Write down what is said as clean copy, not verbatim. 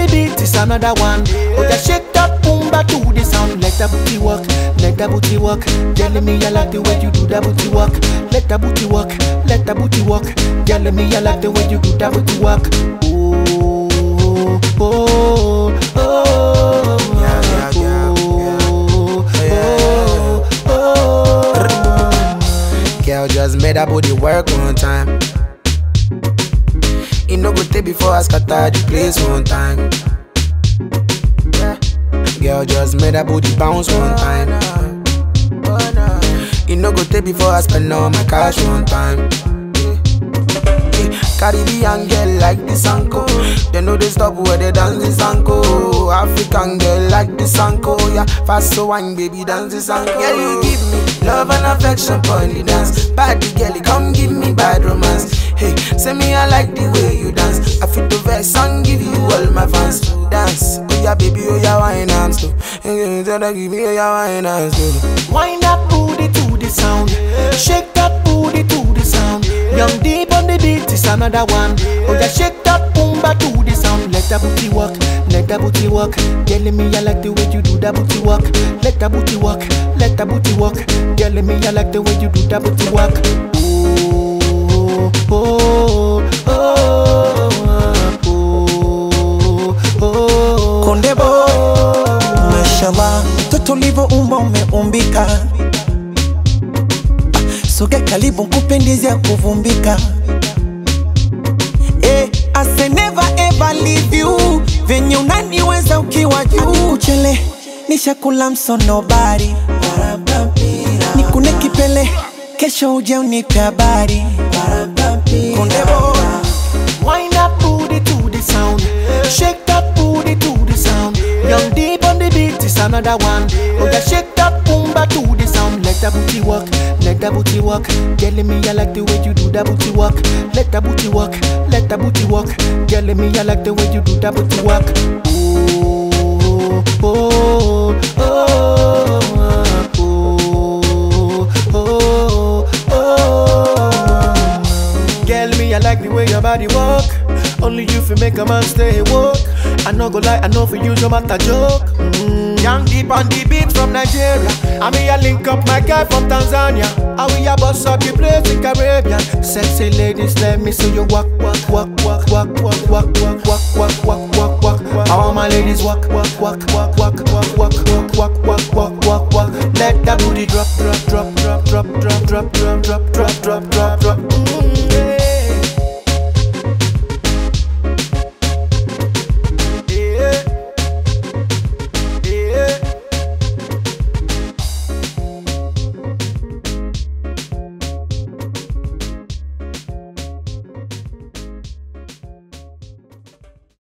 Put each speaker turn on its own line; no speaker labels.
the beat is another one. Oh, yeah, shake that boomba to the sound. Let the booty walk, let the booty walk. Telling me I like the way you do that booty walk. Let the booty walk, let the booty walk. Telling me I like the way you do that booty walk. Oh, oh, oh, yeah, yeah,
oh. Girl just made her body work one time. It no go take before I scatter the place one time. Girl just made her body bounce one time. It no go take before I spend all my cash one time. Caribbean girl like the Sanko. They know they stop where they dance the Sanko. African girl like the Sanko. Yeah, fast so wine baby dance the Sanko. Girl you give me love and affection for the dance. Body girl come give me bad romance. Hey, say me I like the way you dance. I fit the verse and give you all my fans. Dance, oh yeah baby, oh yeah wine arms too. Hey, give me oh yeah wine arms too.
Wind that booty to the sound. Shake that booty to the sound. Young deep on the beat is another one. Oh yeah, shake that boomba to the sound. Let the booty walk, let the booty walk. Telling me I like the way you do that booty walk. Let the booty walk, let the booty walk. Telling me I like the way you do that booty walk. Oh, oh, oh, oh, oh, oh.
Kondebo, mashallah, toto ulivo umba umeumbika. Soge karibu nkupendezea kuvumbika. I say never ever leave you. Venye unaniweza ukiwa juu. Hadi kuchele, nishakula msonobari. Nikune kipele, kesho uje unipe habari. Kondebo.
Wind that booty to the sound. Shake that booty to the sound. Young deep on the beat is another one. Oh yeah, shake that boomba to the sound. Let the booty walk, let the booty walk. Telling me I like the way you do that booty walk. Let the booty walk, let the booty walk. Telling me I like the way you do that booty walk. Oh, oh, oh, oh, oh, oh, oh. Girl, me I like the way your body walk. Only you fi make a man stay woke. I no go lie, I know for you no matter joke. Young deep on the beat from Nigeria. I me a link up my guy from Tanzania. And we a bust up the place in Caribbean. Sexy ladies, let me see you walk, walk, walk, walk, walk, walk, walk, walk, walk, walk, walk, walk, walk. All my ladies walk, walk, walk, walk, walk, walk, walk, walk, walk, walk, walk, walk, walk. Let that booty drop, drop, drop, drop, drop, drop, drop, drop, drop, drop, drop, drop.